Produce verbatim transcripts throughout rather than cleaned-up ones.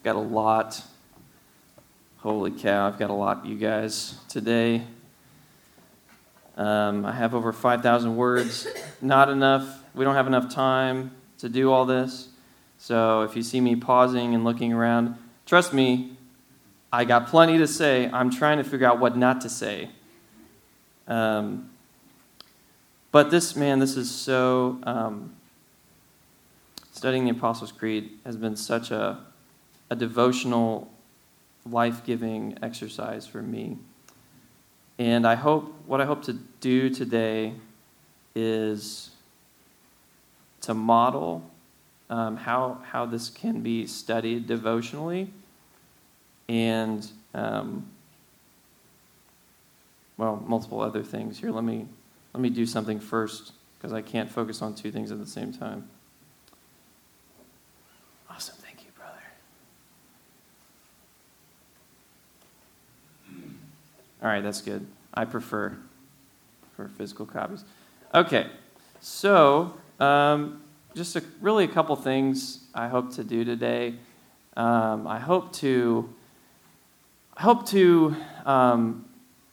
got a lot. Holy cow, I've got a lot, you guys, today. Um, I have over five thousand words. Not enough. We don't have enough time to do all this. So if you see me pausing and looking around, trust me, I got plenty to say. I'm trying to figure out what not to say. Um, but this, man, this is so... Um, studying the Apostles' Creed has been such a, a devotional, life-giving exercise for me. And I hope, what I hope to do today is to model um, how how this can be studied devotionally, and um, well, multiple other things here. Let me let me do something first, because I can't focus on two things at the same time. Awesome, thank you, brother. All right, that's good. I prefer for physical copies. Okay, so um, just a, really a couple things I hope to do today. Um, I hope to I hope to um,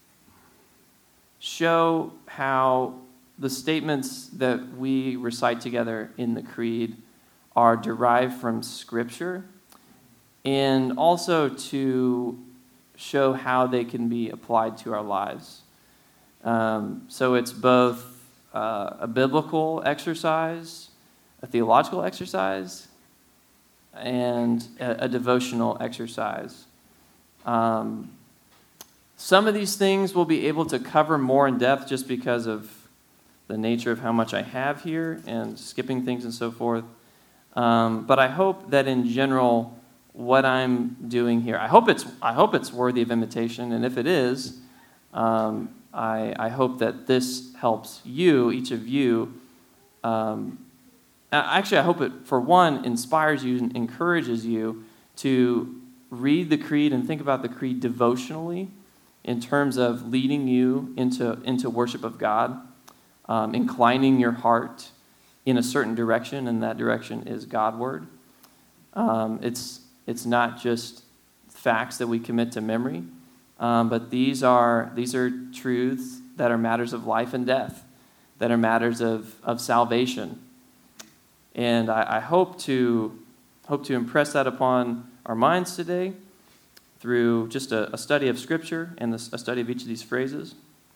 show how the statements that we recite together in the Creed are derived from Scripture, and also to show how they can be applied to our lives. Um, so it's both uh, a biblical exercise, a theological exercise, and a, a devotional exercise. Um, some of these things we'll be able to cover more in depth just because of the nature of how much I have here and skipping things and so forth. Um, but I hope that in general, what I'm doing here, I hope it's I hope it's worthy of imitation, and if it is, um, I, I hope that this helps you, each of you. Um, actually, I hope it, for one, inspires you and encourages you to read the Creed and think about the Creed devotionally in terms of leading you into, into worship of God, um, inclining your heart in a certain direction, and that direction is Godward. Um, it's it's not just facts that we commit to memory, um, but these are these are truths that are matters of life and death, that are matters of, of salvation. And I, I hope to hope to impress that upon our minds today through just a, a study of Scripture and a study of each of these phrases.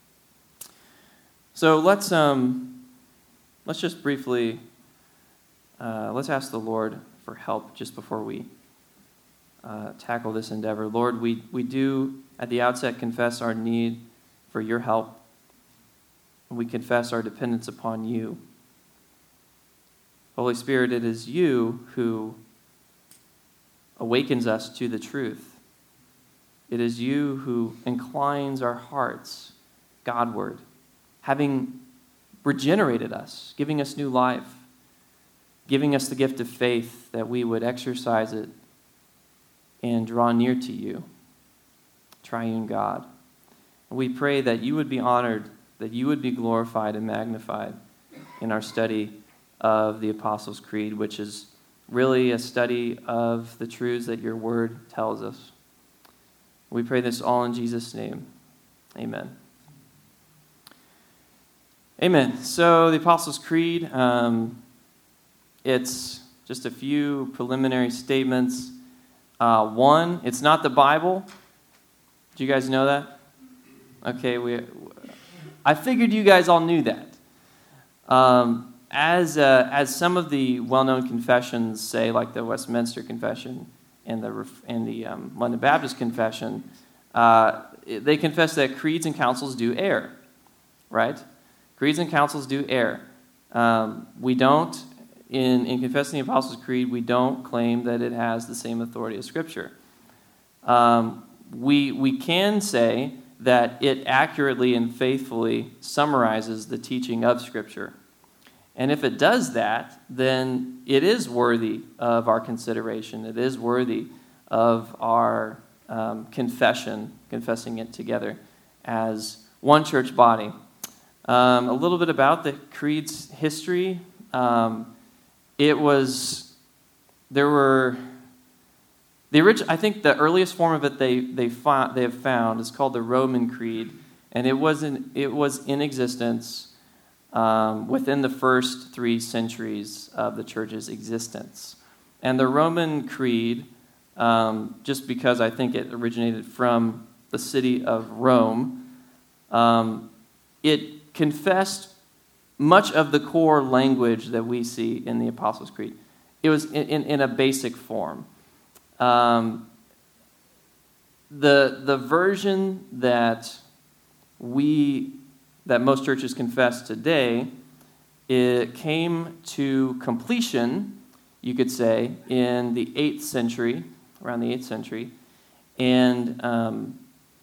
So let's um let's just briefly uh, let's ask the Lord for help just before we uh, tackle this endeavor. Lord, we we do at the outset confess our need for your help. We confess our dependence upon you. Holy Spirit, it is you who awakens us to the truth. It is you who inclines our hearts Godward, having regenerated us, giving us new life, giving us the gift of faith that we would exercise it and draw near to you, triune God. And we pray that you would be honored, that you would be glorified and magnified in our study of the Apostles' Creed, which is really a study of the truths that your word tells us. We pray this all in Jesus' name. Amen. Amen. So the Apostles' Creed, um, it's just a few preliminary statements. Uh, one, it's not the Bible. Do you guys know that? Okay, we. I figured you guys all knew that. Um, as uh, as some of the well-known confessions say, like the Westminster Confession and the and the um, London Baptist Confession, uh, they confess that creeds and councils do err, right? Creeds and councils do err. Um, we don't, in, in confessing the Apostles' Creed, we don't claim that it has the same authority as Scripture. Um, we we can say that it accurately and faithfully summarizes the teaching of Scripture. And if it does that, then it is worthy of our consideration. It is worthy of our um, confession, confessing it together as one church body. Um, a little bit about the Creed's history. Um, it was, there were, The orig- I think the earliest form of it they they, fi- they have found is called the Roman Creed, and it was in, it was in existence um, within the first three centuries of the church's existence. And the Roman Creed, um, just because I think it originated from the city of Rome, um, it confessed much of the core language that we see in the Apostles' Creed. It was in, in, in a basic form. Um, the the version that we that most churches confess today, it came to completion, you could say, in the eighth century, around the eighth century, and um,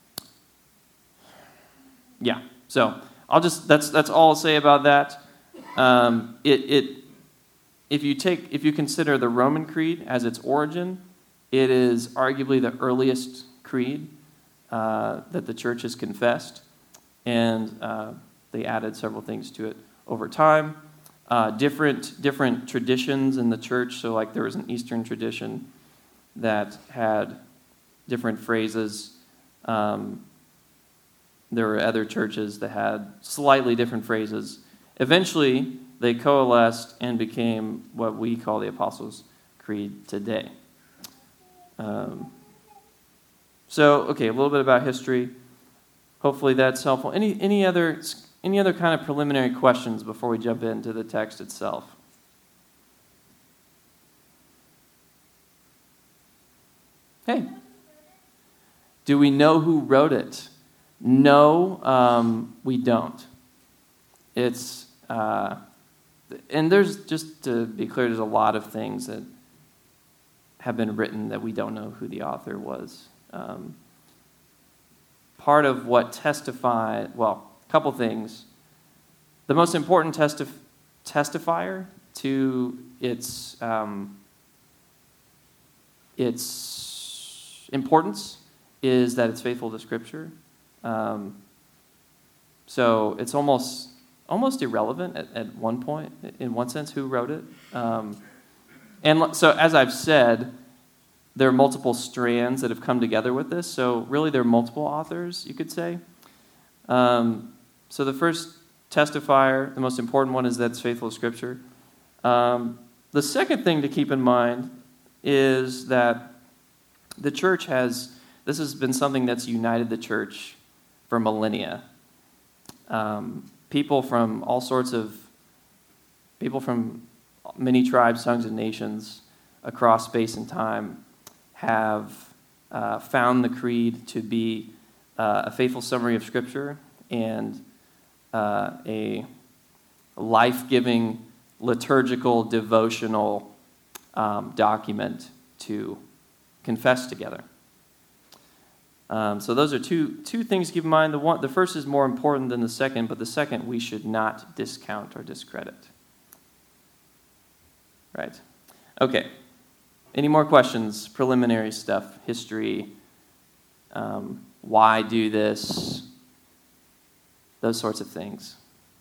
yeah. So I'll just that's that's all I'll say about that. Um, it it if you take if you consider the Roman Creed as its origin, it is arguably the earliest creed uh, that the church has confessed, and uh, they added several things to it over time. Uh, different different traditions in the church. So, like there was an Eastern tradition that had different phrases. Um, there were other churches that had slightly different phrases. Eventually, they coalesced and became what we call the Apostles' Creed today. Um, so, okay, a little bit about history. Hopefully that's helpful. Any any other any other kind of preliminary questions before we jump into the text itself? Hey, do we know who wrote it? No, um, we don't. It's uh, and there's just to be clear, there's a lot of things that have been written that we don't know who the author was. Um, part of what testify, well, a couple things. The most important testif- testifier to its um, its importance is that it's faithful to Scripture. Um, so it's almost almost irrelevant at, at one point, in one sense, who wrote it. Um, And so, as I've said, there are multiple strands that have come together with this. So, really, there are multiple authors, you could say. Um, so, the first testifier, the most important one, is that it's faithful to Scripture. Um, the second thing to keep in mind is that the church has, this has been something that's united the church for millennia. Um, people from all sorts of, people from many tribes, tongues, and nations across space and time have uh, found the creed to be uh, a faithful summary of Scripture and uh, a life-giving, liturgical, devotional um, document to confess together. Um, so those are two two things to keep in mind. The one, the first is more important than the second, but the second we should not discount or discredit. Right. Okay. Any more questions? Preliminary stuff, history, um, why do this, those sorts of things.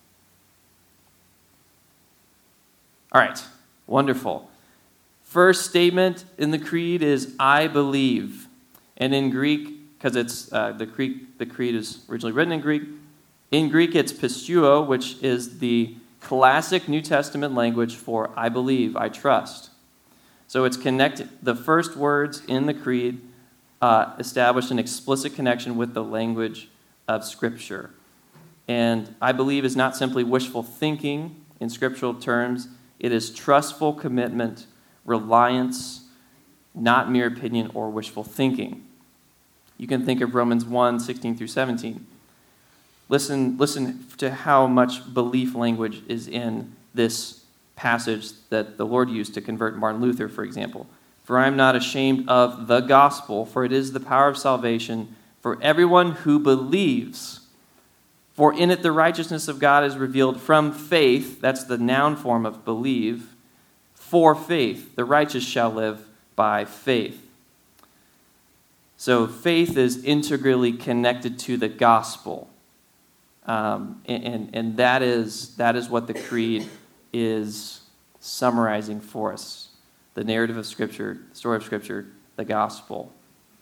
All right. Wonderful. First statement in the creed is "I believe," and in Greek, because it's uh, the Greek, the creed is originally written in Greek. In Greek, it's pisteuo, which is the classic New Testament language for "I believe," "I trust." So it's connected. The first words in the creed uh, establish an explicit connection with the language of Scripture. And "I believe" is not simply wishful thinking in scriptural terms. It is trustful commitment, reliance, not mere opinion or wishful thinking. You can think of Romans one, sixteen through seventeen. Listen, listen to how much belief language is in this passage that the Lord used to convert Martin Luther, for example. "For I am not ashamed of the gospel, for it is the power of salvation for everyone who believes. For in it the righteousness of God is revealed from faith," that's the noun form of believe, "for faith. The righteous shall live by faith." So faith is integrally connected to the gospel. Um, and, and, and that is that is what the creed is summarizing for us. The narrative of Scripture, the story of Scripture, the gospel.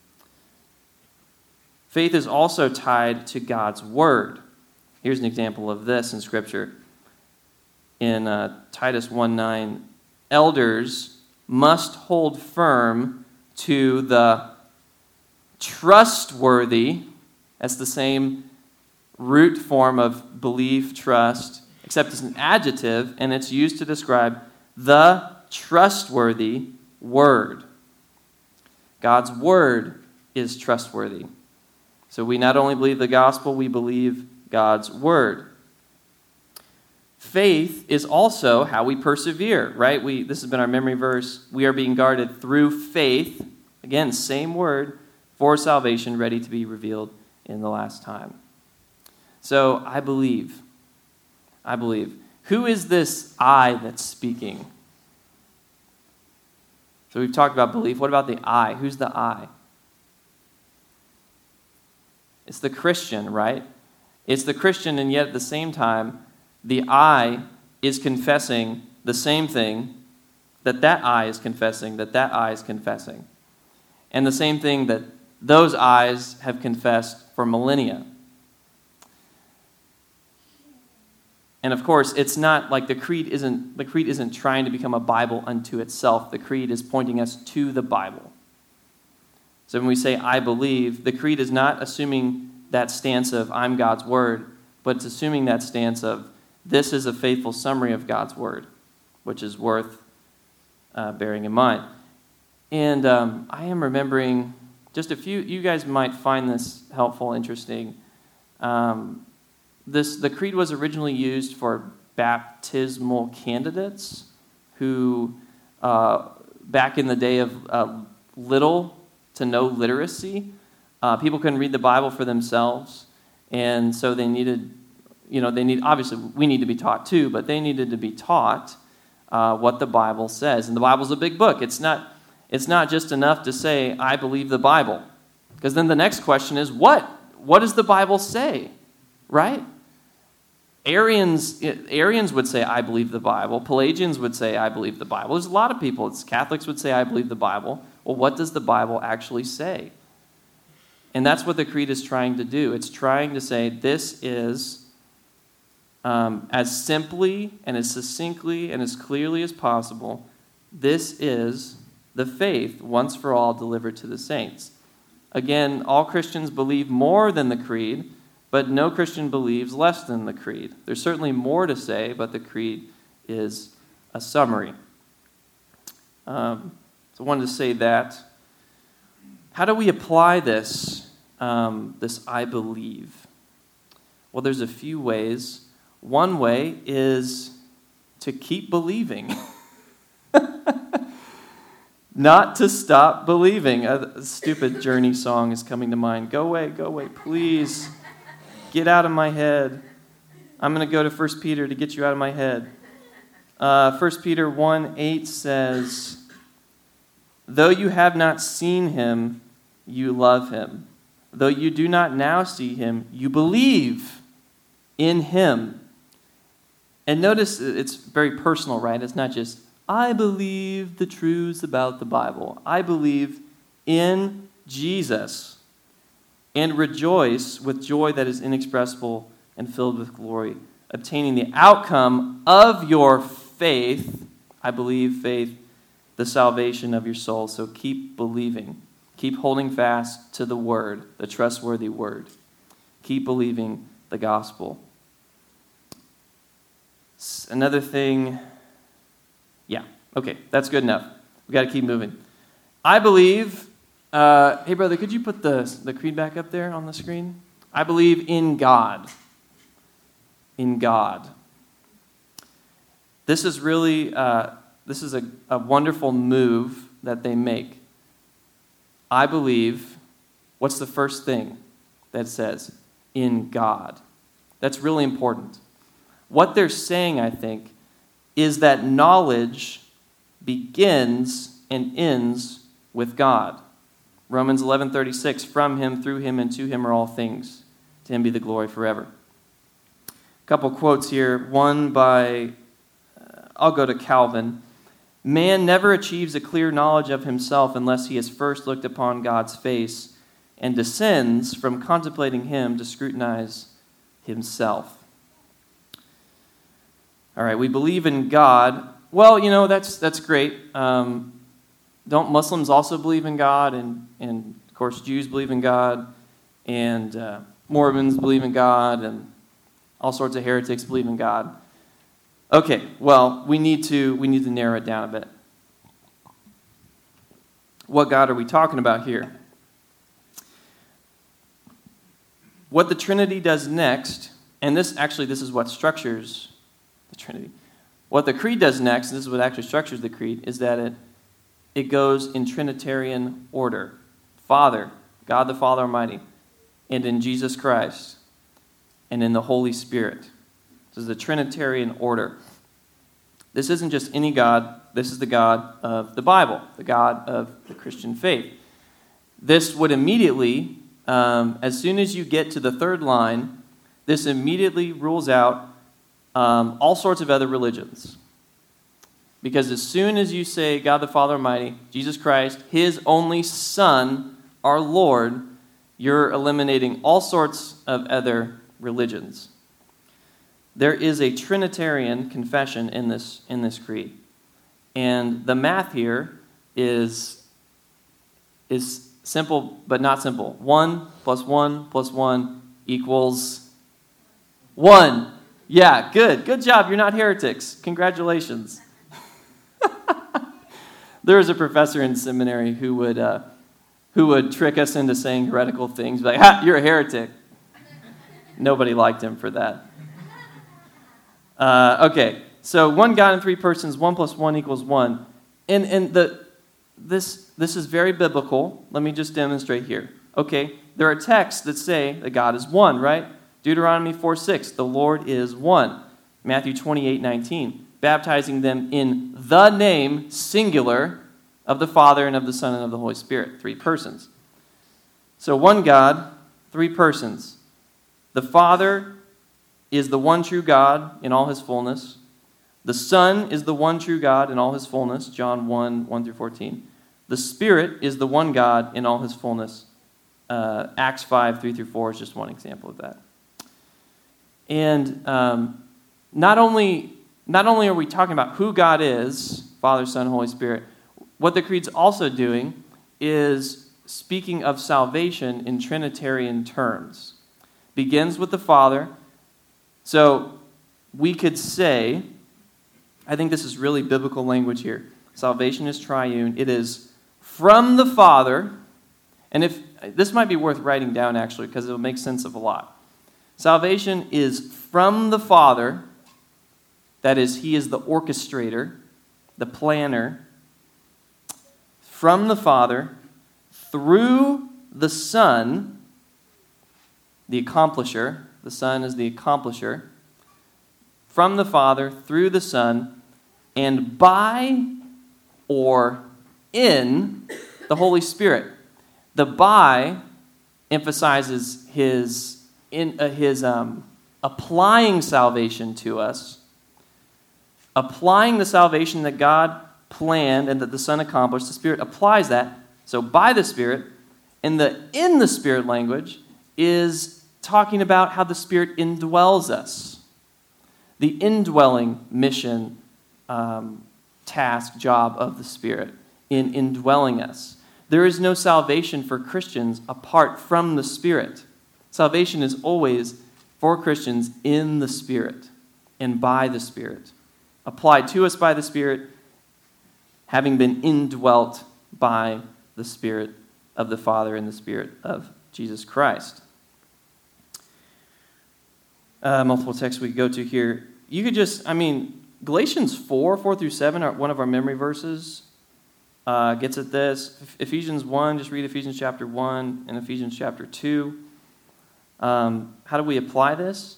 Faith is also tied to God's word. Here's an example of this in Scripture. In uh, Titus one nine, elders must hold firm to the trustworthy, that's the same root form of belief, trust, except it's an adjective, and it's used to describe the trustworthy word. God's word is trustworthy. So we not only believe the gospel, we believe God's word. Faith is also how we persevere, right? We this has been our memory verse. We are being guarded through faith. Again, same word, for salvation, ready to be revealed in the last time. So I believe. I believe. Who is this I that's speaking? So we've talked about belief. What about the I? Who's the I? It's the Christian, right? It's the Christian, and yet at the same time, the I is confessing the same thing that that I is confessing, that that I is confessing. And the same thing that those eyes have confessed for millennia. And of course, it's not like the creed isn't the creed isn't trying to become a Bible unto itself. The creed is pointing us to the Bible. So when we say I believe, the creed is not assuming that stance of I'm God's word, but it's assuming that stance of this is a faithful summary of God's word, which is worth uh, bearing in mind. And um, I am remembering just a few, you guys might find this helpful, interesting. Um, this the creed was originally used for baptismal candidates who, uh, back in the day of uh, little to no literacy, uh, people couldn't read the Bible for themselves, and so they needed, you know, they need, obviously we need to be taught too, but they needed to be taught uh, what the Bible says. And the Bible's a big book. It's not, it's not just enough to say, I believe the Bible. Because then the next question is, what? What does the Bible say? Right? Arians, Arians would say, I believe the Bible. Pelagians would say, I believe the Bible. There's a lot of people. It's, Catholics would say, I believe the Bible. Well, what does the Bible actually say? And that's what the creed is trying to do. It's trying to say, this is, um, as simply and as succinctly and as clearly as possible, this is the faith once for all delivered to the saints. Again, all Christians believe more than the creed, but no Christian believes less than the creed. There's certainly more to say, but the creed is a summary. Um, so I wanted to say that. How do we apply this, um, this I believe? Well, there's a few ways. One way is to keep believing. Not to stop believing. A stupid Journey song is coming to mind. Go away, go away, please. Get out of my head. I'm going to go to First Peter to get you out of my head. Uh, First Peter one eight says, though you have not seen him, you love him. Though you do not now see him, you believe in him. And notice it's very personal, right? It's not just, I believe the truths about the Bible. I believe in Jesus and rejoice with joy that is inexpressible and filled with glory, obtaining the outcome of your faith. I believe faith, the salvation of your soul. So keep believing. Keep holding fast to the word, the trustworthy word. Keep believing the gospel. Another thing, yeah, okay, that's good enough. We've got to keep moving. I believe, uh, hey brother, could you put the, the creed back up there on the screen? I believe in God. In God. This is really, uh, this is a, a wonderful move that they make. I believe, what's the first thing that it says? In God. That's really important. What they're saying, I think, is that knowledge begins and ends with God. Romans eleven thirty-six, from him, through him, and to him are all things. To him be the glory forever. A couple quotes here. One by, uh, I'll go to Calvin. Man never achieves a clear knowledge of himself unless he has first looked upon God's face and descends from contemplating him to scrutinize himself. All right, we believe in God. Well, you know, that's that's great. Um, don't Muslims also believe in God? And, and of course, Jews believe in God. And uh, Mormons believe in God. And all sorts of heretics believe in God. Okay, well, we need to we need to narrow it down a bit. What God are we talking about here? What the Trinity does next, and this actually this is what structures the Trinity. What the Creed does next, this is what actually structures the Creed, is that it it goes in Trinitarian order. Father, God the Father Almighty, and in Jesus Christ, and in the Holy Spirit. This is the Trinitarian order. This isn't just any God. This is the God of the Bible, the God of the Christian faith. This would immediately, um, as soon as you get to the third line, this immediately rules out um, all sorts of other religions. Because as soon as you say God the Father Almighty, Jesus Christ, His only Son, our Lord, you're eliminating all sorts of other religions. There is a Trinitarian confession in this in this creed. And the math here is, is simple but not simple. One plus one plus one equals one. Yeah, good. Good job. You're not heretics. Congratulations. There was a professor in seminary who would uh, who would trick us into saying heretical things. Like, ha, you're a heretic. Nobody liked him for that. Uh, okay, so one God in three persons, one plus one equals one. And and the this this is very biblical. Let me just demonstrate here. Okay, there are texts that say that God is one, right? Deuteronomy four six, the Lord is one. Matthew twenty-eight nineteen, baptizing them in the name, singular, of the Father and of the Son and of the Holy Spirit, three persons. So one God, three persons. The Father is the one true God in all His fullness. The Son is the one true God in all His fullness, John one, one through fourteen. The Spirit is the one God in all His fullness. Uh, Acts five, three through four is just one example of that. And um, not only not only are we talking about who God is, Father, Son, Holy Spirit, what the Creed's also doing is speaking of salvation in Trinitarian terms. Begins with the Father. So we could say, I think this is really biblical language here. Salvation is triune. It is from the Father, and if this might be worth writing down actually because it will make sense of a lot. Salvation is from the Father, that is, He is the orchestrator, the planner, from the Father, through the Son, the accomplisher. The Son is the accomplisher. From the Father, through the Son, and by or in the Holy Spirit. The by emphasizes His, in, uh, his um, applying salvation to us, applying the salvation that God planned and that the Son accomplished. The Spirit applies that. So by the Spirit, and the in the Spirit language is talking about how the Spirit indwells us. The indwelling mission, um, task, job of the Spirit in indwelling us. There is no salvation for Christians apart from the Spirit. Salvation is always for Christians in the Spirit and by the Spirit. Applied to us by the Spirit, having been indwelt by the Spirit of the Father and the Spirit of Jesus Christ. Uh, multiple texts we could go to here. You could just, I mean, Galatians four, four through seven are one of our memory verses. Uh, gets at this. Ephesians one, just read Ephesians chapter one and Ephesians chapter two. Um, how do we apply this?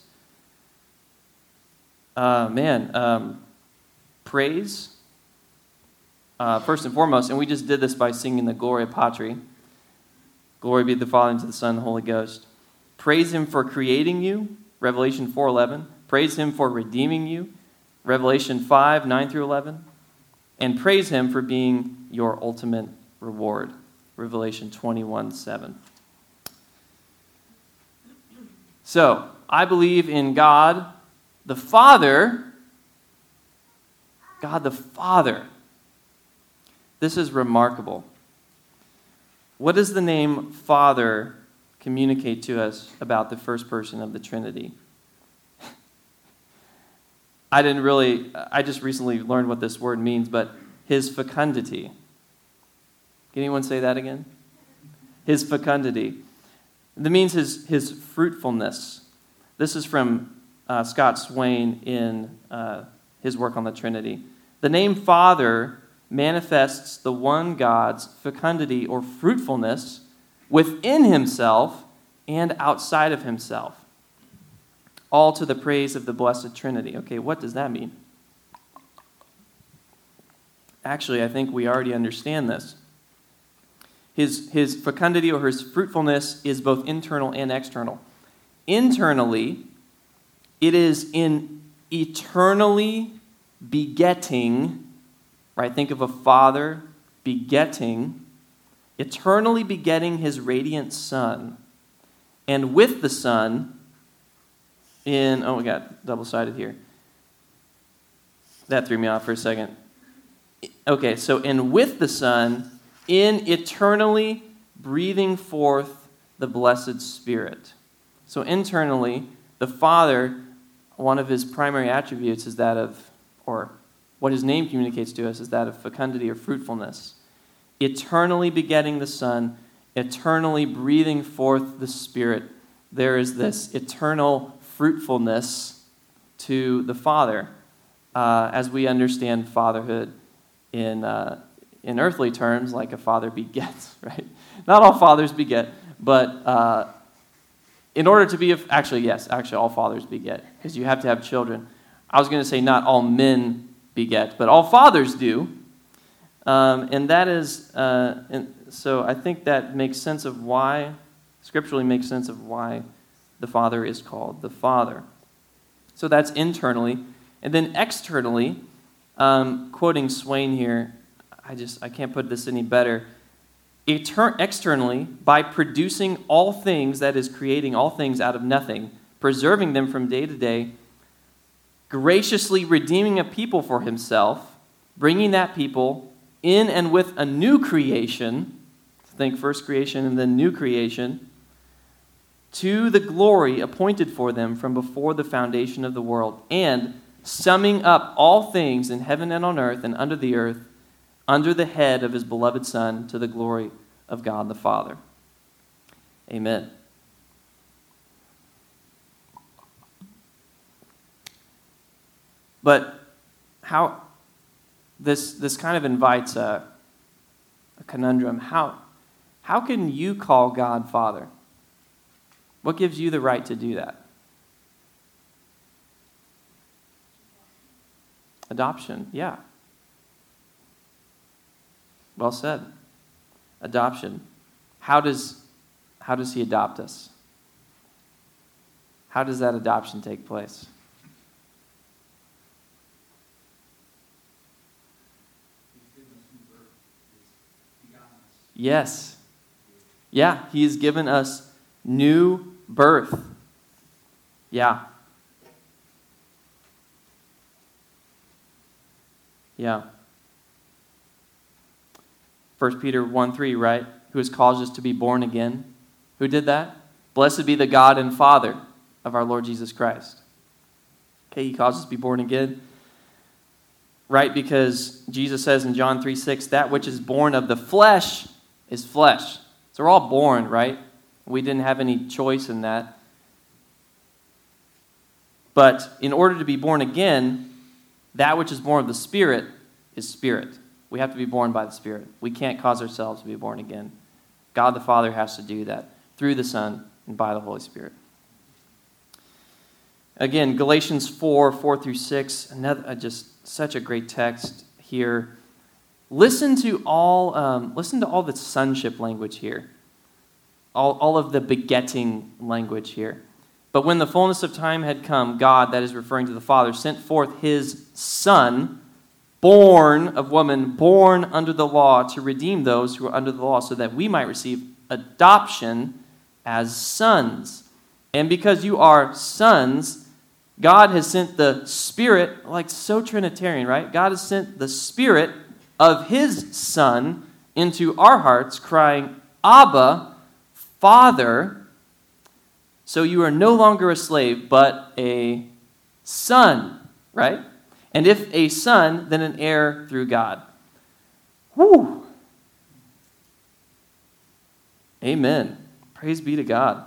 Uh, man, um, praise, uh, first and foremost, and we just did this by singing the Gloria Patri. Glory be to the Father, and to the Son, and the Holy Ghost. Praise Him for creating you, Revelation four eleven. Praise Him for redeeming you, Revelation five, nine through eleven. and praise him for being your ultimate reward. Revelation twenty-one seven. So, I believe in God the Father. God the Father. This is remarkable. What does the name Father communicate to us about the first person of the Trinity? I didn't really, I just recently learned what this word means, but his fecundity. Can anyone say that again? His fecundity. That means his, his fruitfulness. This is from uh, Scott Swain in uh, his work on the Trinity. The name Father manifests the one God's fecundity or fruitfulness within himself and outside of himself, all to the praise of the blessed Trinity. Okay, what does that mean? Actually, I think we already understand this. His, his fecundity or his fruitfulness is both internal and external. Internally, it is in eternally begetting, right? Think of a father begetting, eternally begetting his radiant Son. And with the Son, in, oh, we got double-sided here. That threw me off for a second. Okay, so and with the Son, in eternally breathing forth the blessed Spirit. So internally, the Father, one of his primary attributes is that of, or what his name communicates to us is that of fecundity or fruitfulness. Eternally begetting the Son, eternally breathing forth the Spirit. There is this eternal fruitfulness to the Father, uh, as we understand fatherhood in uh, in earthly terms, like a father begets, right? Not all fathers beget, but uh, in order to be, a, actually, yes, actually all fathers beget, because you have to have children. I was going to say not all men beget, but all fathers do. Um, and that is, uh, and so I think that makes sense of why, scripturally makes sense of why the Father is called the Father. So that's internally. And then externally, um, quoting Swain here, I just, I can't put this any better. Eter- externally, by producing all things, that is, creating all things out of nothing, preserving them from day to day, graciously redeeming a people for himself, bringing that people in and with a new creation, think first creation and then new creation, to the glory appointed for them from before the foundation of the world, and summing up all things in heaven and on earth and under the earth, under the head of his beloved Son, to the glory of God the Father. Amen. But how this this kind of invites a, a conundrum. How how can you call God Father? What gives you the right to do that? Adoption, yeah. Well said. Adoption. How does how does he adopt us? How does that adoption take place? Yes. Yeah, he's given us new birth. Yeah. Yeah. First Peter one three, right? Who has caused us to be born again. Who did that? Blessed be the God and Father of our Lord Jesus Christ. Okay, he caused us to be born again. Right, because Jesus says in John three six, that which is born of the flesh is flesh. So we're all born, right? We didn't have any choice in that. But in order to be born again, that which is born of the Spirit is spirit. We have to be born by the Spirit. We can't cause ourselves to be born again. God the Father has to do that through the Son and by the Holy Spirit. Again, Galatians four, four through six, another, uh, just such a great text here. Listen to all um, listen to all the sonship language here. All, all of the begetting language here. But when the fullness of time had come, God, that is referring to the Father, sent forth his Son, born of woman, born under the law to redeem those who are under the law so that we might receive adoption as sons. And because you are sons, God has sent the Spirit, like so Trinitarian, right? God has sent the Spirit of His Son into our hearts, crying, Abba, Father. So you are no longer a slave, but a son, right? And if a son, then an heir through God. Whew. Amen. Praise be to God.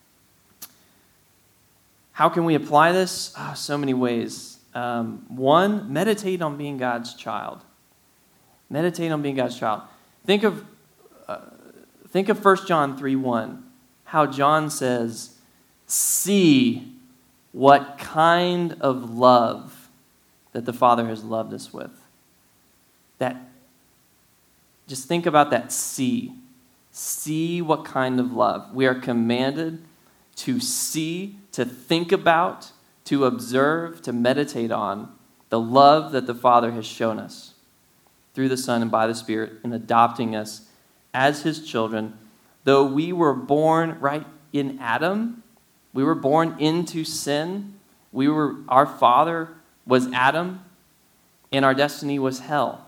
How can we apply this? Oh, so many ways. Um, one, meditate on being God's child. Meditate on being God's child. Think of uh, think of First John three one, how John says, see what kind of love that the Father has loved us with. That, just think about that see. See what kind of love. We are commanded to see, to think about, to observe, to meditate on the love that the Father has shown us through the Son and by the Spirit in adopting us as His children. Though we were born right in Adam, we were born into sin. We were, our father was Adam, and our destiny was hell.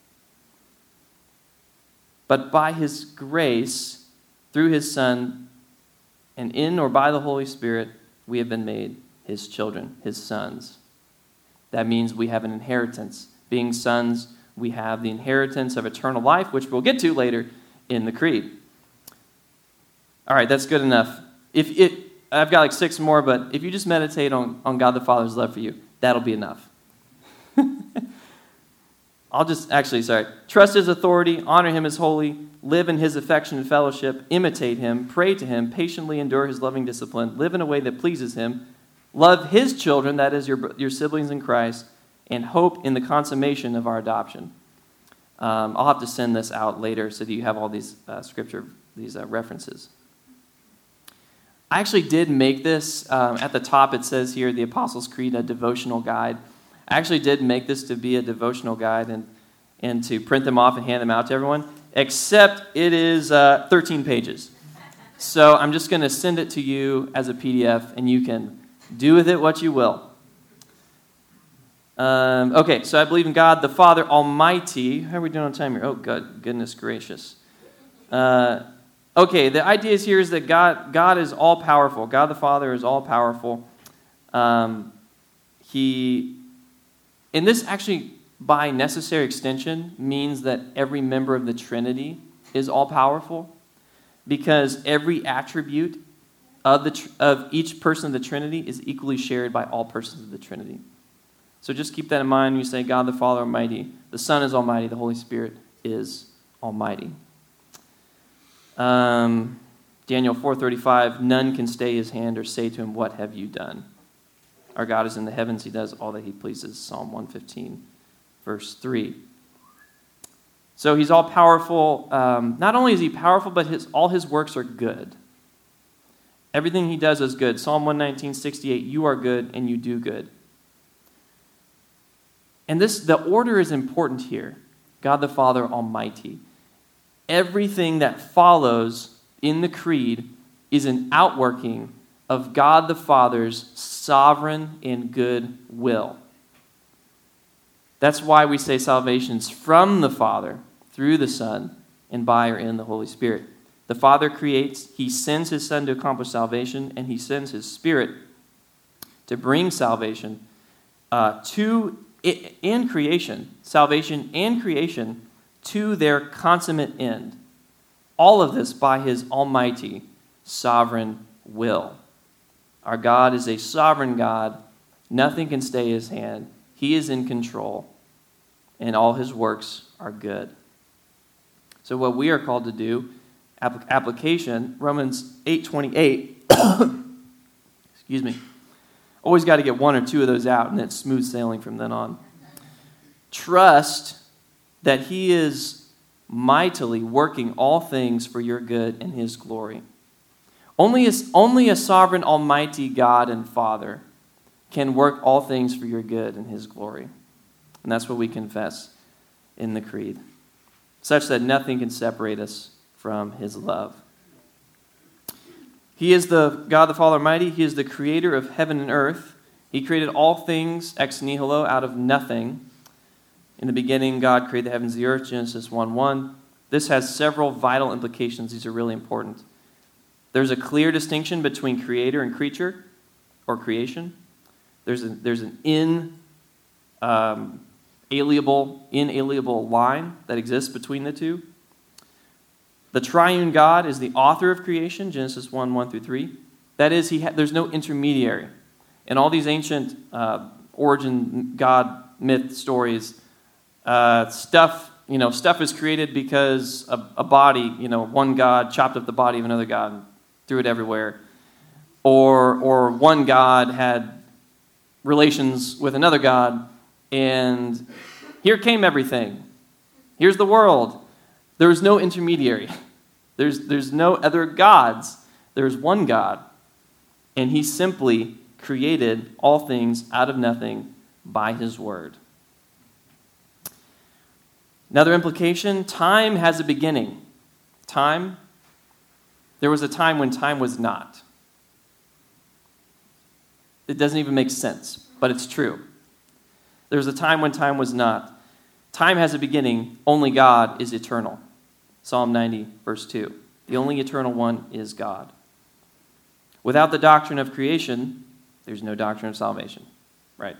But by His grace, through His Son, and in or by the Holy Spirit, we have been made His children, His sons. That means we have an inheritance. Being sons, we have the inheritance of eternal life, which we'll get to later in the Creed. All right, that's good enough. If it, I've got like six more, but if you just meditate on, on God the Father's love for you, that'll be enough. I'll just, actually, sorry. Trust His authority, honor Him as holy, live in His affection and fellowship, imitate Him, pray to Him, patiently endure His loving discipline, live in a way that pleases Him, love His children, that is your, your siblings in Christ, and hope in the consummation of our adoption. Um, I'll have to send this out later so that you have all these uh, scripture, these uh, references. I actually did make this. Um, at the top it says here, the Apostles' Creed, a devotional guide. I actually did make this to be a devotional guide and, and to print them off and hand them out to everyone, except it is uh, thirteen pages. So I'm just going to send it to you as a P D F, and you can do with it what you will. Um, okay, so I believe in God, the Father Almighty. How are we doing on time here? Oh, good, goodness gracious. Uh, okay, the idea is here is that God, God is all-powerful. God the Father is all-powerful. Um, he, and this actually, by necessary extension, means that every member of the Trinity is all-powerful, because every attribute of the of each person of the Trinity is equally shared by all persons of the Trinity. So just keep that in mind when you say God the Father Almighty. The Son is Almighty. The Holy Spirit is Almighty. Um, Daniel four thirty-five, none can stay His hand or say to Him, what have you done? Our God is in the heavens. He does all that He pleases. Psalm one fifteen, verse three. So He's all-powerful. Um, not only is He powerful, but his, all His works are good. Everything He does is good. Psalm one nineteen, sixty-eight, you are good and you do good. And this, the order is important here. God the Father Almighty. Everything that follows in the Creed is an outworking of God the Father's sovereign and good will. That's why we say salvation's from the Father, through the Son, and by or in the Holy Spirit. The Father creates, He sends His Son to accomplish salvation, and He sends His Spirit to bring salvation uh, to in creation, salvation and creation, to their consummate end. All of this by His almighty, sovereign will. Our God is a sovereign God. Nothing can stay His hand. He is in control, and all His works are good. So what we are called to do, application, Romans eight twenty-eight, excuse me, always got to get one or two of those out, and it's smooth sailing from then on. Trust that He is mightily working all things for your good and His glory. Only a, only a sovereign, almighty God and Father can work all things for your good and His glory. And that's what we confess in the creed, such that nothing can separate us from his love. He is the God the Father Almighty. He is the creator of heaven and earth. He created all things ex nihilo, out of nothing. In the beginning, God created the heavens and the earth, Genesis one one. This has several vital implications. These are really important. There's a clear distinction between creator and creature, or creation. There's, a, there's an in, um, alienable, inalienable line that exists between the two. The triune God is the author of creation, Genesis one, one through three. That is, he ha- there's no intermediary. In all these ancient uh, origin God myth stories, uh, stuff, you know, stuff is created because a, a body, you know, one God chopped up the body of another God and threw it everywhere. Or, or one God had relations with another God, and here came everything. Here's the world. There is no intermediary. There's, there's no other gods. There's one God. And he simply created all things out of nothing by his word. Another implication, time has a beginning. Time, there was a time when time was not. It doesn't even make sense, but it's true. There was a time when time was not. Time has a beginning. Only God is eternal. Psalm ninety, verse two. The only eternal one is God. Without the doctrine of creation, there's no doctrine of salvation. Right?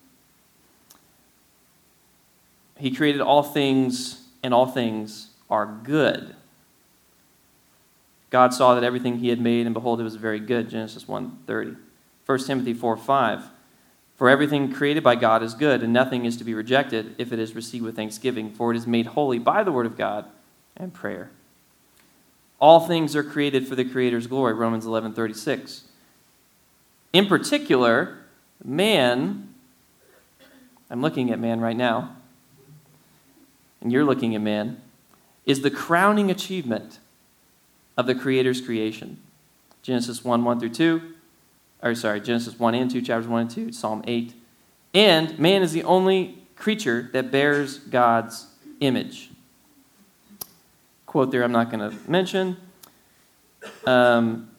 He created all things, and all things are good. God saw that everything he had made, and behold, it was very good. Genesis one thirty. First Timothy four five. For everything created by God is good, and nothing is to be rejected if it is received with thanksgiving, for it is made holy by the word of God and prayer. All things are created for the Creator's glory, Romans eleven thirty-six. In particular, man, I'm looking at man right now, and you're looking at man, is the crowning achievement of the Creator's creation. Genesis one, one through two, or sorry, Genesis one and two, chapters one and two, Psalm eight. And man is the only creature that bears God's image. Quote there I'm not going to mention. Um,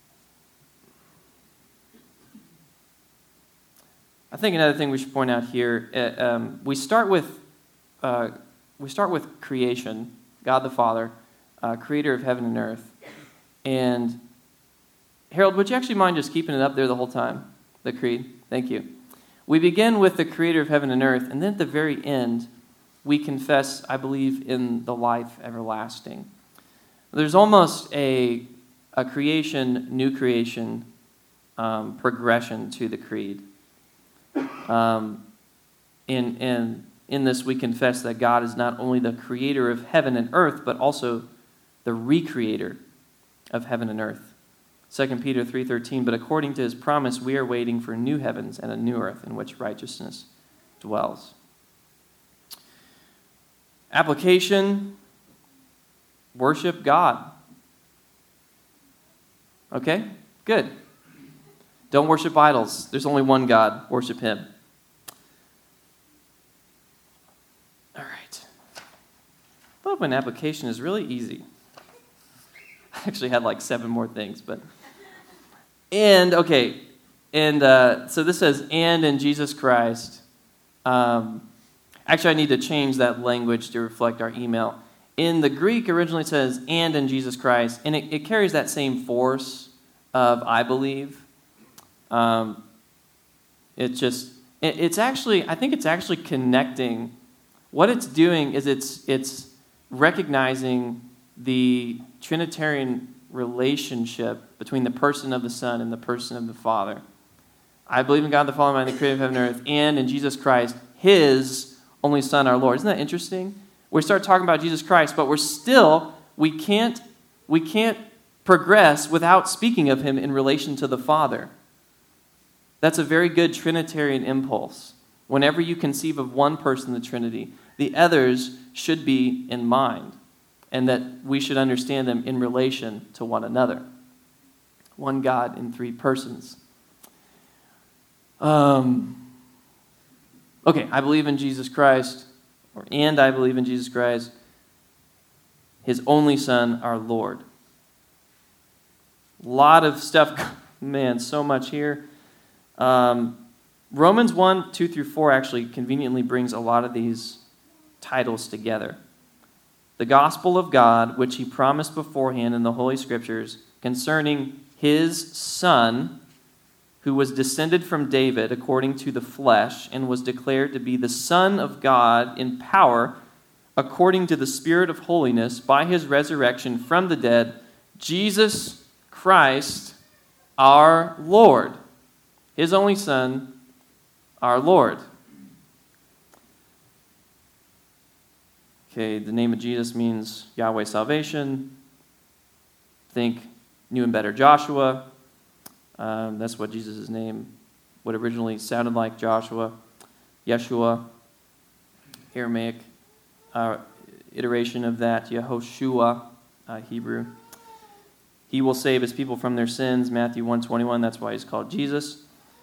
I think another thing we should point out here, uh, um, we start with uh, we start with creation, God the Father, uh, creator of heaven and earth. And Harold, would you actually mind just keeping it up there the whole time, the creed? Thank you. We begin with the creator of heaven and earth, and then at the very end, we confess, I believe, in the life everlasting. There's almost a, a creation, new creation um, progression to the creed. Um, in, in, in this, we confess that God is not only the creator of heaven and earth, but also the recreator of heaven and earth. Second Peter three thirteen, but according to his promise, we are waiting for new heavens and a new earth in which righteousness dwells. Application, worship God. Okay? Good. Don't worship idols. There's only one God. Worship him. All right. I love when application is really easy. I actually had like seven more things, but... And, okay, and uh, so this says, and in Jesus Christ. Um, actually, I need to change that language to reflect our email. In the Greek, originally it says, and in Jesus Christ, and it, it carries that same force of I believe. Um, it just, it, it's actually, I think it's actually connecting. What it's doing is it's it's recognizing the Trinitarian relationship between the person of the Son and the person of the Father. I believe in God the Father, Almighty, the creator of heaven and earth, and in Jesus Christ, his only Son, our Lord. Isn't that interesting? We start talking about Jesus Christ, but we're still, we can't, we can't progress without speaking of him in relation to the Father. That's a very good Trinitarian impulse. Whenever you conceive of one person in the Trinity, the others should be in mind, and that we should understand them in relation to one another. One God in three persons. Um, Okay, I believe in Jesus Christ, or and I believe in Jesus Christ, his only Son, our Lord. A lot of stuff, man, so much here. Um, Romans one, two through four actually conveniently brings a lot of these titles together. The gospel of God, which he promised beforehand in the Holy Scriptures, concerning his Son, who was descended from David according to the flesh, and was declared to be the Son of God in power, according to the Spirit of holiness, by his resurrection from the dead, Jesus Christ, our Lord. His only Son, our Lord. Okay, the name of Jesus means Yahweh salvation. Think new and better Joshua. Um, that's what Jesus' name would originally sounded like, Joshua. Yeshua, Aramaic uh, iteration of that, Yehoshua, uh, Hebrew. He will save his people from their sins, Matthew one twenty-one, that's why he's called Jesus.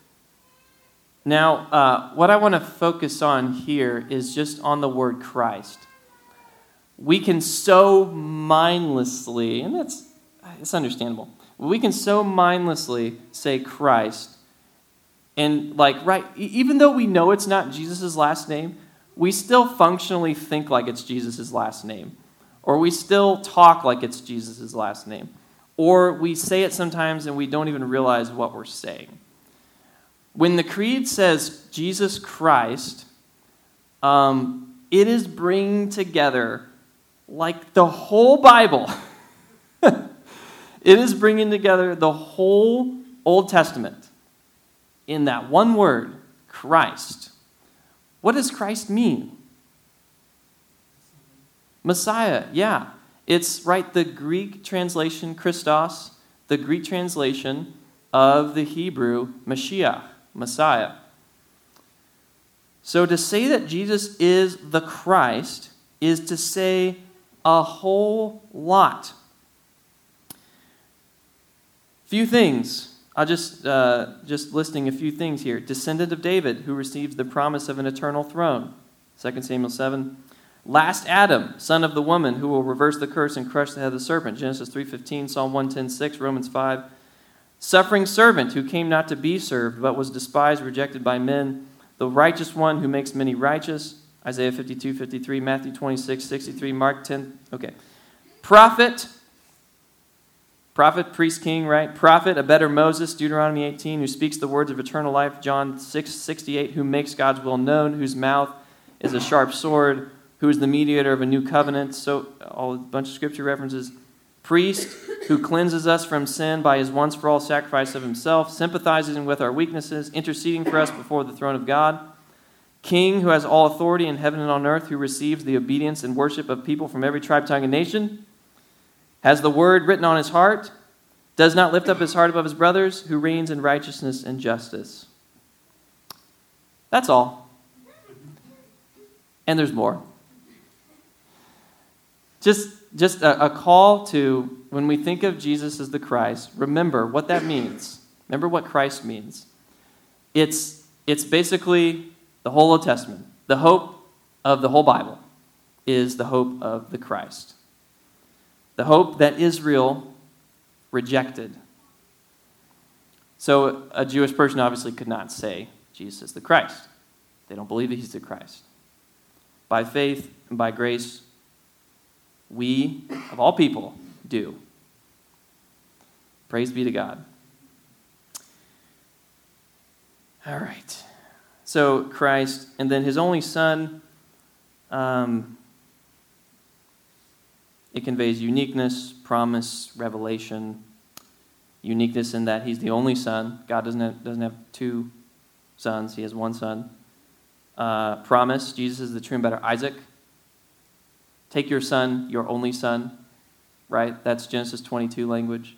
Now, uh, what I want to focus on here is just on the word Christ. We can so mindlessly, and that's it's understandable, we can so mindlessly say Christ, and like, right, even though we know it's not Jesus' last name, we still functionally think like it's Jesus' last name, or we still talk like it's Jesus' last name, or we say it sometimes and we don't even realize what we're saying. When the Creed says Jesus Christ, um, it is bringing together like the whole Bible. It is bringing together the whole Old Testament in that one word, Christ. What does Christ mean? Messiah, yeah. It's, right, the Greek translation, Christos, the Greek translation of the Hebrew, Mashiach, Messiah. So to say that Jesus is the Christ is to say a whole lot. Few things. I'll just uh, just listing a few things here. Descendant of David, who receives the promise of an eternal throne. Second Samuel seven. Last Adam, son of the woman, who will reverse the curse and crush the head of the serpent. Genesis three fifteen, Psalm one ten six, Romans five. Suffering servant, who came not to be served, but was despised, rejected by men. The righteous one, who makes many righteous. Isaiah fifty-two fifty-three, Matthew twenty-six sixty-three, Mark ten. Okay. Prophet. Prophet, priest, king, right? Prophet, a better Moses, Deuteronomy eighteen, who speaks the words of eternal life. John six sixty-eight, who makes God's will known, whose mouth is a sharp sword, who is the mediator of a new covenant. So, all a bunch of scripture references. Priest, who cleanses us from sin by his once-for-all sacrifice of himself, sympathizing with our weaknesses, interceding for us before the throne of God. King, who has all authority in heaven and on earth, who receives the obedience and worship of people from every tribe, tongue, and nation. Has the word written on his heart, does not lift up his heart above his brothers, who reigns in righteousness and justice. That's all. And there's more. Just, just a, a call to, when we think of Jesus as the Christ, remember what that means. Remember what Christ means. It's, it's basically the whole Old Testament. The hope of the whole Bible is the hope of the Christ. The hope that Israel rejected. So a Jewish person obviously could not say Jesus is the Christ. They don't believe that he's the Christ. By faith and by grace, we, of all people, do. Praise be to God. All right. So Christ, and then his only Son, um, it conveys uniqueness, promise, revelation. Uniqueness in that he's the only Son. God doesn't have, doesn't have two sons. He has one Son. Uh, promise, Jesus is the true and better Isaac. Take your son, your only son, right? That's Genesis twenty-two language.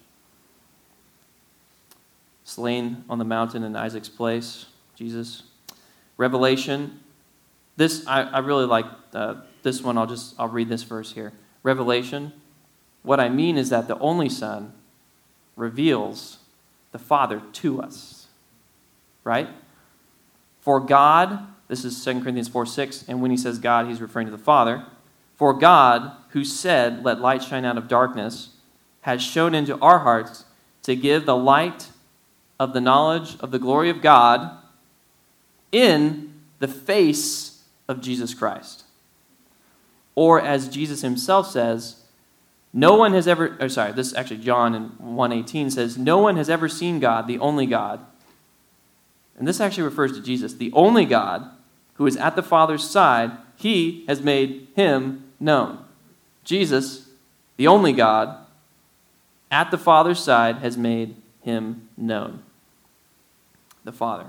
Slain on the mountain in Isaac's place, Jesus. Revelation. This, I, I really like uh, this one. I'll just, I'll read this verse here. Revelation. What I mean is that the only Son reveals the Father to us, right? For God This is Second Corinthians four six, and when he says God, he's referring to the Father. For God, who said, let light shine out of darkness, has shone into our hearts to give the light of the knowledge of the glory of God in the face of Jesus Christ. Or as Jesus himself says, no one has ever, or sorry, this is actually John in one eighteen says, no one has ever seen God, the only God. And this actually refers to Jesus, the only God who is at the Father's side, he has made him known. Jesus, the only God, at the Father's side, has made him known. The Father.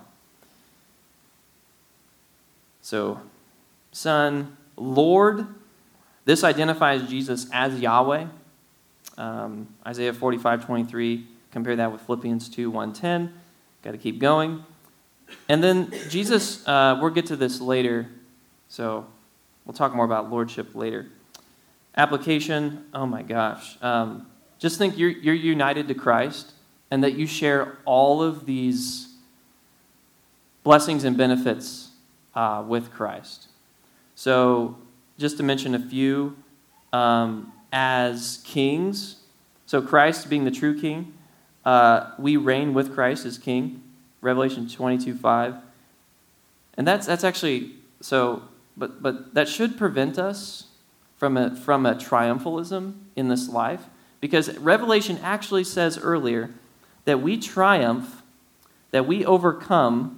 So, Son, Lord, this identifies Jesus as Yahweh. Um, Isaiah forty-five twenty-three, compare that with Philippians two one ten. Got to keep going. And then Jesus, uh, we'll get to this later, so we'll talk more about lordship later. Application, oh my gosh. Um, just think you're, you're united to Christ and that you share all of these blessings and benefits uh, with Christ. So just to mention a few, um, as kings, so Christ being the true king, uh, we reign with Christ as king. Revelation twenty-two five. And that's that's actually, so, but but that should prevent us from a, from a triumphalism in this life, because Revelation actually says earlier that we triumph, that we overcome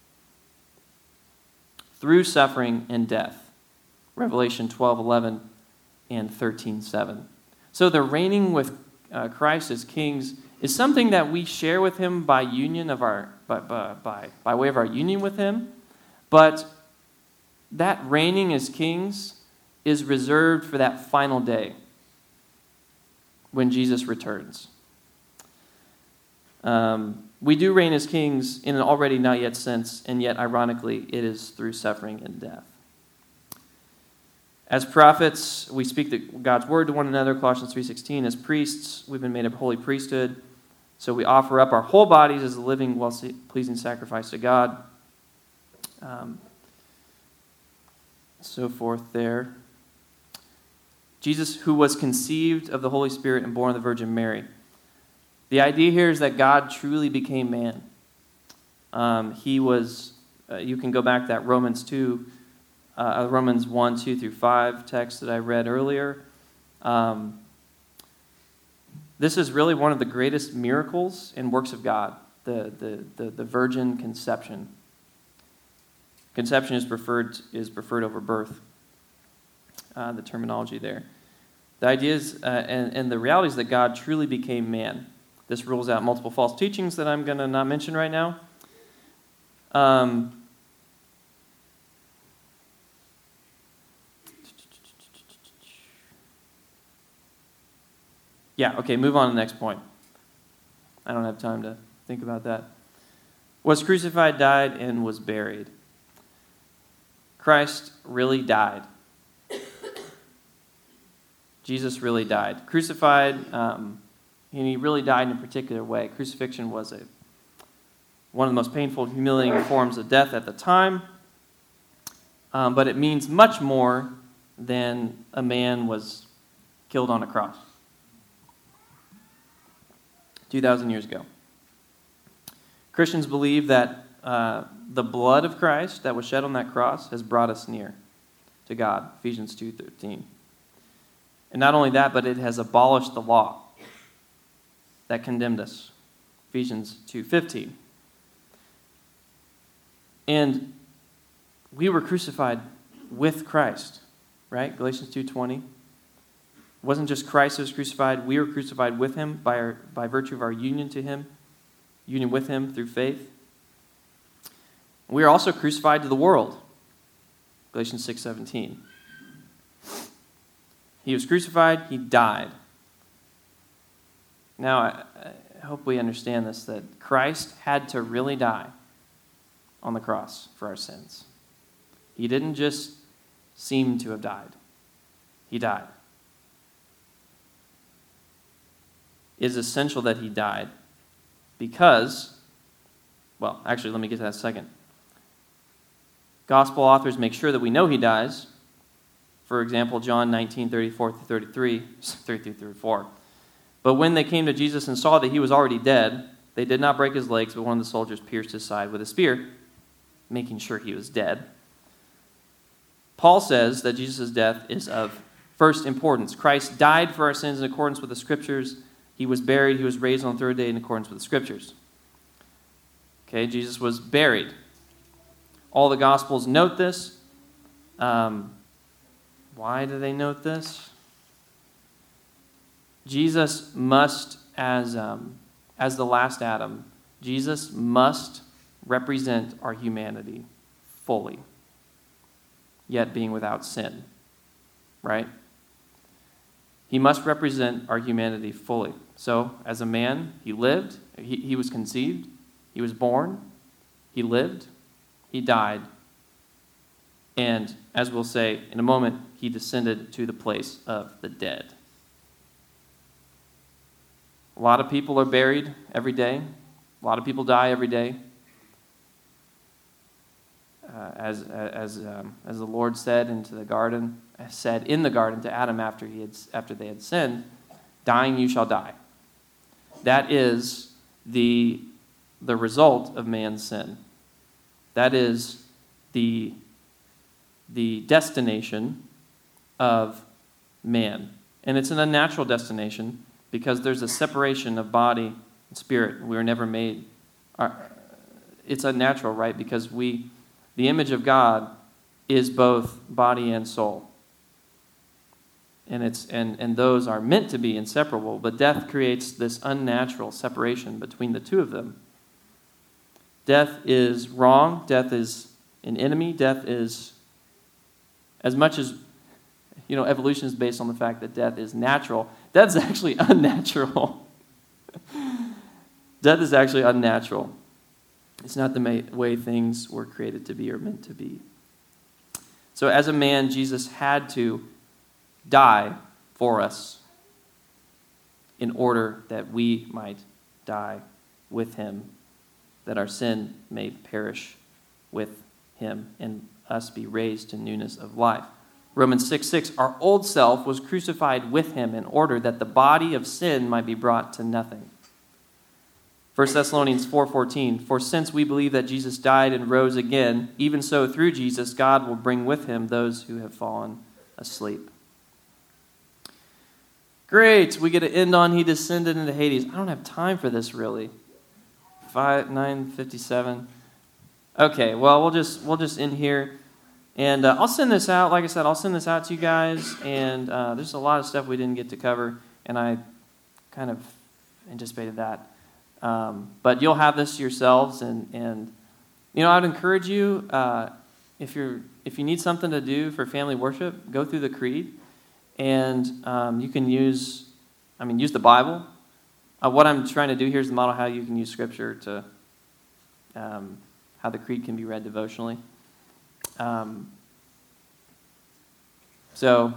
through suffering and death. Revelation twelve eleven and thirteen seven. So the reigning with uh, Christ as kings is something that we share with him by union of our by, by, by, by way of our union with him, but that reigning as kings is reserved for that final day when Jesus returns. Um, we do reign as kings in an already not yet sense, and yet ironically it is through suffering and death. As prophets, we speak the, God's word to one another, Colossians three sixteen. As priests, we've been made a holy priesthood. So we offer up our whole bodies as a living, well-pleasing sacrifice to God. Um, so forth there. Jesus, who was conceived of the Holy Spirit and born of the Virgin Mary. The idea here is that God truly became man. Um, he was, uh, you can go back to that Romans two, uh, Romans one, two through five text that I read earlier. Um, This is really one of the greatest miracles and works of God, the, the, the, the virgin conception. Conception is preferred is preferred over birth, uh, the terminology there. The idea is, uh, and, and the reality is that God truly became man. This rules out multiple false teachings that I'm going to not mention right now. Um, Yeah, okay, move on to the next point. I don't have time to think about that. Was crucified, died, and was buried. Christ really died. Jesus really died. Crucified, um, and he really died in a particular way. Crucifixion was a one of the most painful, humiliating forms of death at the time, um, but it means much more than a man was killed on a cross. two thousand years ago. Christians believe that uh, the blood of Christ that was shed on that cross has brought us near to God, Ephesians two thirteen. And not only that, but it has abolished the law that condemned us, Ephesians two fifteen. And we were crucified with Christ, right? Galatians two twenty. It wasn't just Christ who was crucified. We were crucified with him by, our, by virtue of our union to him, union with him through faith. We are also crucified to the world, Galatians six seventeen. He was crucified, he died. Now, I, I hope we understand this, that Christ had to really die on the cross for our sins. He didn't just seem to have died. He died. It is essential that he died because, well, actually, let me get to that in a second. Gospel authors make sure that we know he dies. For example, John nineteen, thirty-four through thirty-three, thirty-three through thirty-four. But when they came to Jesus and saw that he was already dead, they did not break his legs, but one of the soldiers pierced his side with a spear, making sure he was dead. Paul says that Jesus' death is of first importance. Christ died for our sins in accordance with the Scriptures. He was buried. He was raised on the third day in accordance with the Scriptures. Okay, Jesus was buried. All the Gospels note this. Um, why do they note this? Jesus must, as, um, as the last Adam, Jesus must represent our humanity fully, yet being without sin, right? He must represent our humanity fully. So, as a man, he lived, he, he was conceived, he was born, he lived, he died, and, as we'll say in a moment, he descended to the place of the dead. A lot of people are buried every day. A lot of people die every day. Uh, as as um, as the Lord said into the garden, said in the garden to Adam after he had after they had sinned, "Dying you shall die." That is the the result of man's sin. That is the the destination of man, and it's an unnatural destination because there's a separation of body and spirit. We were never made. Our, it's unnatural, right? Because we. The image of God is both body and soul. And it's and, and those are meant to be inseparable, but death creates this unnatural separation between the two of them. Death is wrong. Death is an enemy. Death is, as much as, you know, evolution is based on the fact that death is natural, death is actually unnatural. Death is actually unnatural. It's not the way things were created to be or meant to be. So as a man, Jesus had to die for us in order that we might die with him, that our sin may perish with him and us be raised to newness of life. Romans six six, our old self was crucified with him in order that the body of sin might be brought to nothing. First Thessalonians four fourteen, for since we believe that Jesus died and rose again, even so through Jesus God will bring with him those who have fallen asleep. Great, we get to end on he descended into Hades. I don't have time for this really. Five nine fifty seven. Okay, well we'll just we'll just end here, and uh, I'll send this out. Like I said, I'll send this out to you guys, and uh, there's a lot of stuff we didn't get to cover, and I kind of anticipated that. Um, but you'll have this yourselves, and, and you know, I'd encourage you, uh, if you're if you need something to do for family worship, go through the creed, and um, you can use, I mean, use the Bible. Uh, what I'm trying to do here is to model how you can use Scripture to, um, how the creed can be read devotionally. Um, so,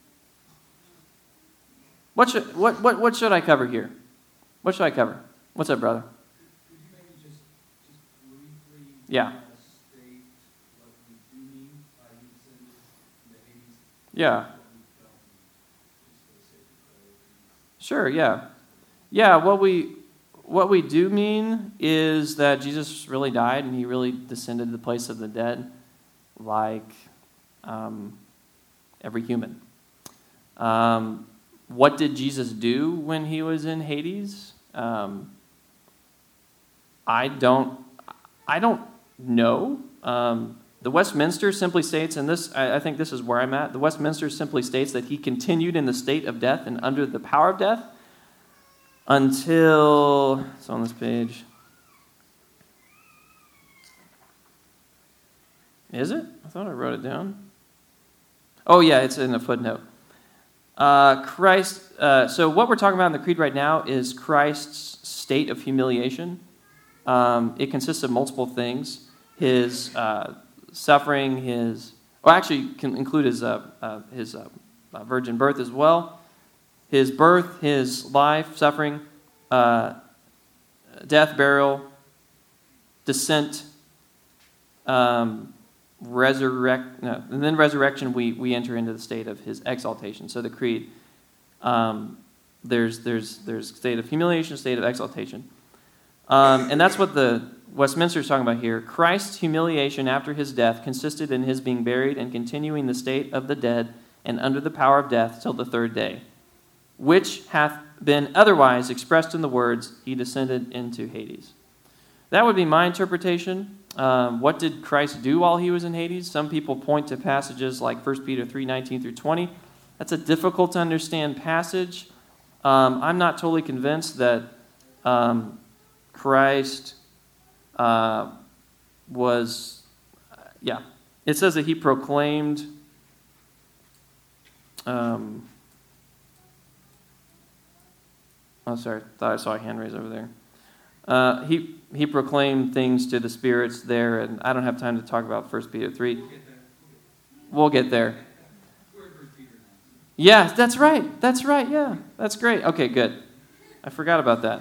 what should what what what should I cover here? What should I cover? What's up, brother? Could you maybe just, just briefly yeah. uh, state what we do mean by he descended into Hades? Yeah. What we don't mean, just for the sake of clarity. Sure, yeah. Yeah, what we what we do mean is that Jesus really died and he really descended to the place of the dead like um, every human. Um, what did Jesus do when he was in Hades? Um, I don't, I don't know. Um, the Westminster simply states, and this, I, I think this is where I'm at. The Westminster simply states that he continued in the state of death and under the power of death until, it's on this page. Is it? I thought I wrote it down. Oh yeah, it's in a footnote. Uh, Christ. Uh, so what we're talking about in the creed right now is Christ's state of humiliation. Um, it consists of multiple things: his uh, suffering, his, well, actually, can include his uh, uh, his uh, uh, virgin birth as well. His birth, his life, suffering, uh, death, burial, descent. Um, resurrect, no, and then resurrection, we, we enter into the state of his exaltation. So the creed, um, there's there's there's state of humiliation, state of exaltation, um, and that's what the Westminster is talking about here. Christ's humiliation after his death consisted in his being buried and continuing the state of the dead and under the power of death till the third day, which hath been otherwise expressed in the words, he descended into Hades. That would be my interpretation. Um, what did Christ do while he was in Hades? Some people point to passages like First Peter three nineteen through twenty. That's a difficult to understand passage. Um, I'm not totally convinced that um, Christ uh, was, uh, yeah. It says that he proclaimed, um, oh, sorry, thought I saw a hand raised over there. Uh, he he proclaimed things to the spirits there, and I don't have time to talk about First Peter three. We'll get there. Yeah, that's right. That's right. Yeah, that's great. Okay, good. I forgot about that.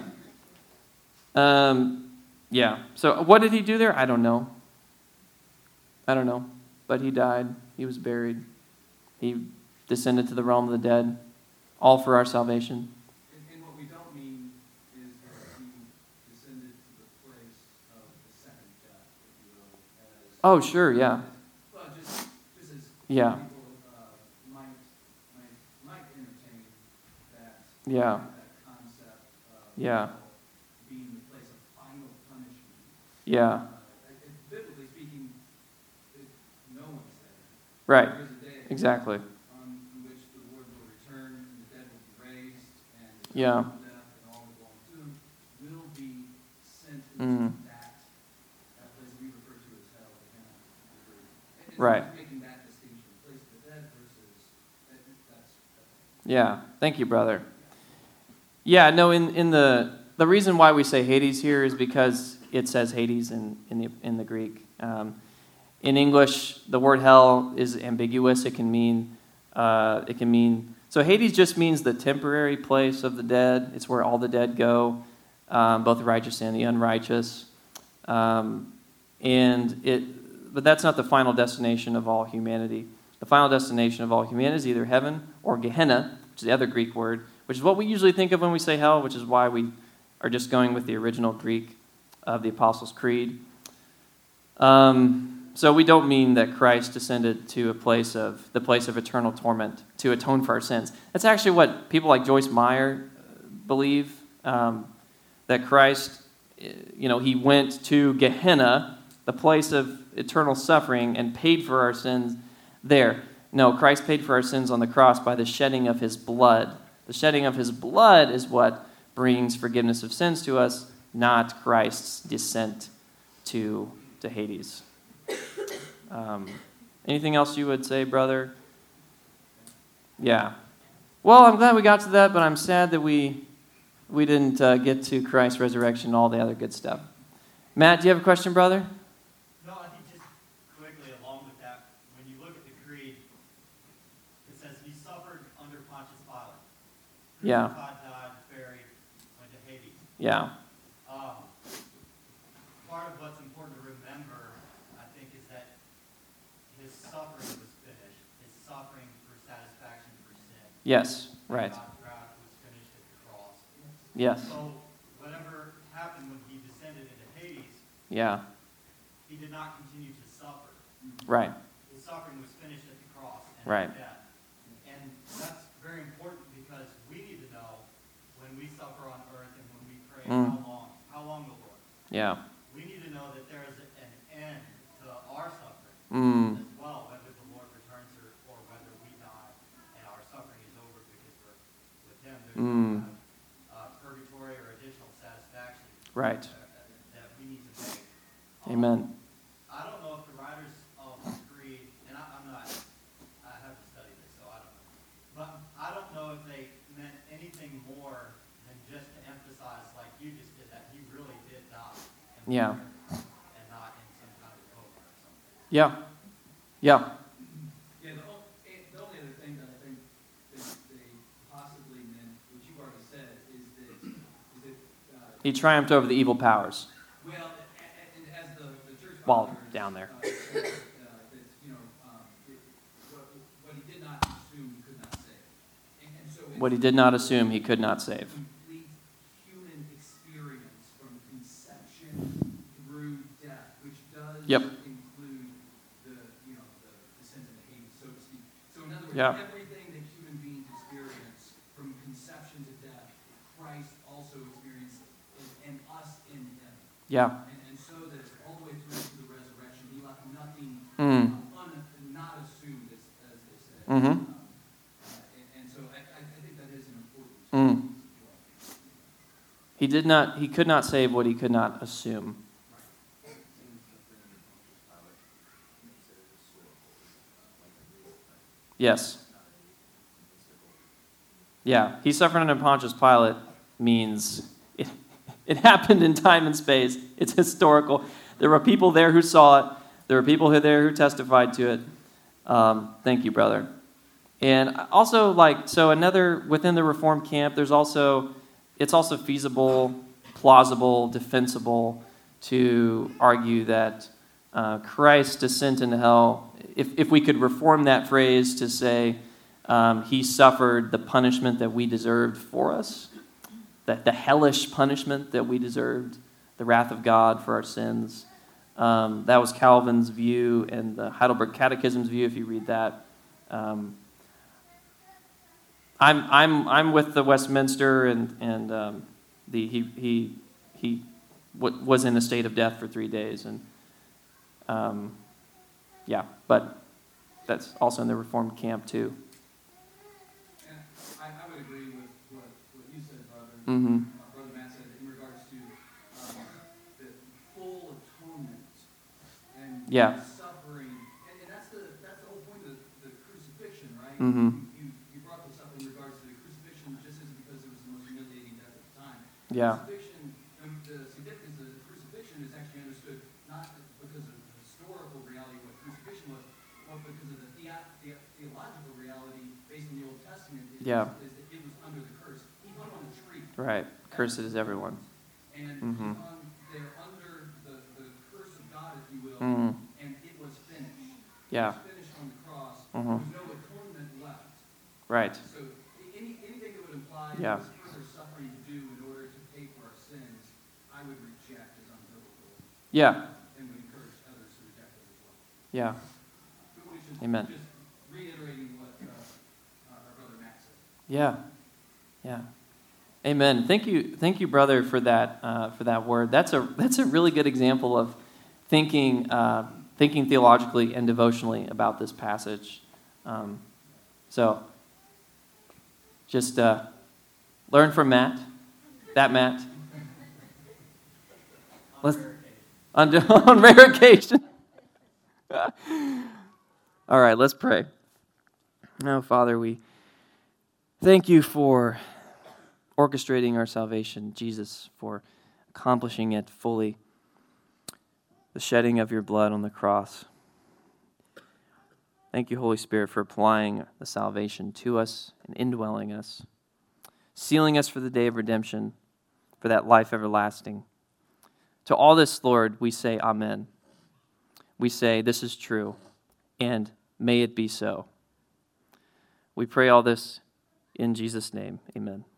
Um, yeah. So what did he do there? I don't know. I don't know. But he died. He was buried. He descended to the realm of the dead, all for our salvation. And, and what we don't mean is that he descended to the place of the second death, if you will. As, Oh, sure, yeah. Well, just, just as Yeah. people uh, might, might, might entertain that, Yeah. that concept of Yeah. being the place of final punishment. Yeah. Uh, biblically speaking, it, no one's there. Right. There is a day Exactly. on which the Lord will return, and the dead will be raised, and the Yeah. death and all who belong to him will be sent into Mm. that, that place we refer to as hell. Gehenna, and it's Right. making that distinction, place of the dead versus that, that's, that's Yeah. Thank you, brother. Yeah, no, in, in the the reason why we say Hades here is because it says Hades in, in the in the Greek. Um, in English, the word hell is ambiguous. It can mean uh, it can mean so Hades just means the temporary place of the dead. It's where all the dead go, um, both the righteous and the unrighteous. Um, and it, but that's not the final destination of all humanity. The final destination of all humanity is either heaven or Gehenna, which is the other Greek word, which is what we usually think of when we say hell, which is why we are just going with the original Greek of the Apostles' Creed. Um, so we don't mean that Christ descended to a place of the place of eternal torment to atone for our sins. That's actually what people like Joyce Meyer believe, um, that Christ, you know, he went to Gehenna, the place of eternal suffering, and paid for our sins there. No, Christ paid for our sins on the cross by the shedding of his blood. The shedding of his blood is what brings forgiveness of sins to us, not Christ's descent to, to Hades. Um, anything else you would say, brother? Yeah. Well, I'm glad we got to that, but I'm sad that we we didn't uh, get to Christ's resurrection and all the other good stuff. Matt, do you have a question, brother? No, I think just quickly along with that, when you look at the creed, it says he suffered under Pontius Pilate. Yeah. God died, buried, went to Hades. Yeah. Um, part of what's important to remember, I think, is that his suffering was finished. His suffering for satisfaction for sin. Yes. Right. God's wrath was finished at the cross. Yes. So whatever happened when he descended into Hades, Yeah. he did not continue to suffer. Right. His suffering was finished at the cross and Right. at death. And that's very important because we need to know when we suffer on earth and when we pray, Mm. how long? How long, the Lord? Yeah. We need to know that there is an end to our suffering Mm. as well, whether the Lord returns or, or whether we die and our suffering is over because we're with him. There's no Mm. kind of uh, purgatory or additional satisfaction Right. uh, that we need to make. Um, Amen. I don't know if the writers of the creed, and I, I'm not, I have to study this, so I don't know. But I don't know if they meant anything more than just to emphasize, like you just did, that he really did die. And was Yeah. buried, and not in some kind of coma or something. Yeah. Yeah. Yeah, the, o- eh, the only other thing that I think that they possibly meant, which you've already said, is that, is that uh, He triumphed over the evil powers. well, a- a- and as the, the church While fathers, down there. uh, said, uh, that What he did not assume, he could not save. Complete human experience from conception through death, which does Yep. include the, you know, the, the sins and the hate, so to speak. So in other words, Yeah. everything that human beings experience from conception to death, Christ also experienced in, and us in him. Yeah. And, and so that all the way through to the resurrection, he left nothing Mm. um, un, not assumed, as, as they say. Mm-hmm. Um, uh, and, and so I, I I think that is an important Mm. piece as well. He did not, he could not save what he could not assume. Yes. Yeah, he suffered under Pontius Pilate means it, it happened in time and space. It's historical. There were people there who saw it. There were people who there who testified to it. Um, thank you, brother. And also, like, so another, within the Reformed camp, there's also, it's also feasible, plausible, defensible to argue that uh, Christ's descent into hell, if, if we could reform that phrase to say um, he suffered the punishment that we deserved for us, that the hellish punishment that we deserved, the wrath of God for our sins. Um, that was Calvin's view and the Heidelberg Catechism's view, if you read that. Um, I'm I'm I'm with the Westminster, and and um, the he he he w- was in a state of death for three days, and um, yeah, but that's also in the Reformed camp too. And I, I would agree with what, what you said, brother. Mm-hmm. Uh, Brother Matt said in regards to um, the full atonement and Yeah. suffering, and, and that's the that's the whole point of the, the crucifixion, right? Mm-hmm. You, you brought this up in regards to the crucifixion, just as because it was the most humiliating death at the time. Yeah. Crucifixion, um, the significance of the crucifixion is actually understood not because of the historical reality of what crucifixion was, but because of the, thea- the theological reality based on the Old Testament. Is, Yeah. is that it was under the curse. He hung on the tree. Right. Cursed is everyone. And Mhm. he hung there under the, the curse of God, if you will, Mhm. and it was finished. Yeah. It was finished on the cross. Mhm. There was no atonement left. Right. So any, anything that would imply Yeah. there was further suffering to do in order to pay for our sins, I would reject as unbiblical, Yeah. and would encourage others to reject it as well. Yeah. But we should Amen. just reiterating what uh, our brother Matt said. Yeah. Yeah. Amen. Thank you, thank you, brother, for that uh, for that word. That's a that's a really good example of thinking uh, thinking theologically and devotionally about this passage. Um, so, just uh, learn from Matt, that Matt. Let's, on, on rare occasion. All right, let's pray. Oh, Father, we thank you for orchestrating our salvation, Jesus, for accomplishing it fully, the shedding of your blood on the cross. Thank you, Holy Spirit, for applying the salvation to us and indwelling us, sealing us for the day of redemption, for that life everlasting. To all this, Lord, we say amen. We say this is true, and may it be so. We pray all this in Jesus' name. Amen.